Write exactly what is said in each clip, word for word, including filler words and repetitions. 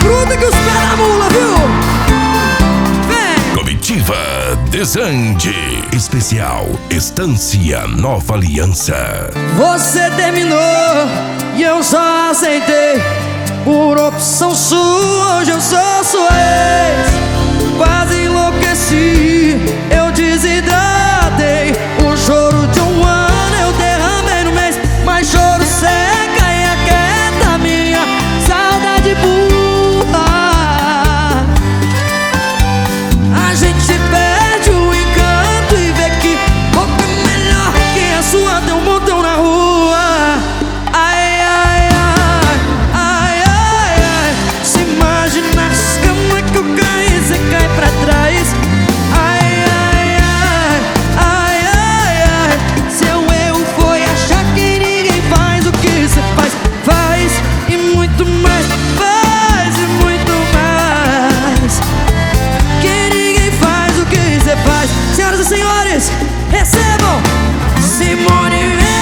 fruta que os pés da mula, viu? Vem! Comitiva Desande. Especial Estância Nova Aliança. Você terminou e eu só aceitei. Por opção sua, hoje eu sou sua ex. Quase enlouqueci, eu desidratei. O choro de um ano eu derramei no mês. Mas choro seca e aquieta minha saudade burra. A gente perde o encanto e vê que boca melhor que a sua tem um montão na rua. Ai, ai, ai, ai, ai, ai. Se imagina as camas que eu caí, você cai pra trás. Ai, ai, ai, ai, ai, ai. Seu erro foi achar que ninguém faz o que você faz. Faz e muito mais, faz e muito mais. Que ninguém faz o que você faz. Senhoras e senhores, recebam Simone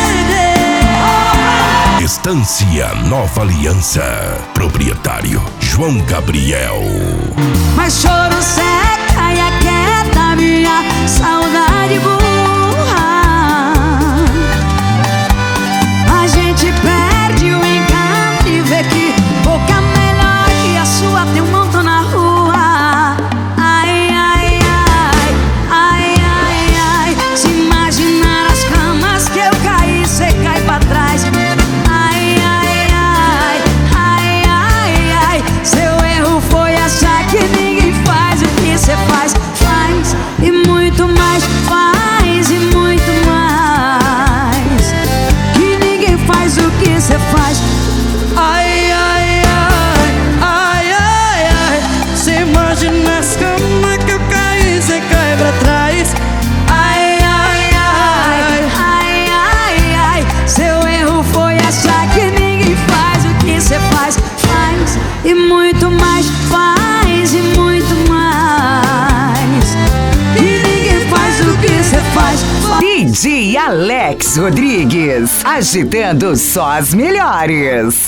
Mendes. Estância Nova Aliança. Proprietário João Gabriel. Mas choro seca e aquieta minha saudade burra. A gente perde o encanto e vê que boca melhor que a sua tem um montão na rua. Ai, ai, ai, ai, ai, ai. Se imaginar as camas que eu caí, cê cai pra trás. Ai, ai, ai, ai, ai, ai. Seu erro foi achar que ninguém faz o que cê faz. Faz e muito mais, faz e muito mais. Que ninguém faz o que cê faz. Ai, ai, ai, ai, ai, ai. Você imagina as camas que eu caí, você cai pra trás. Ai, ai, ai, Ai, ai, ai. Seu erro foi achar que ninguém faz o que cê faz. Faz e muito mais, faz e muito mais. Que ninguém faz o que cê faz. D J Alex Rodrigues, agitando só as melhores.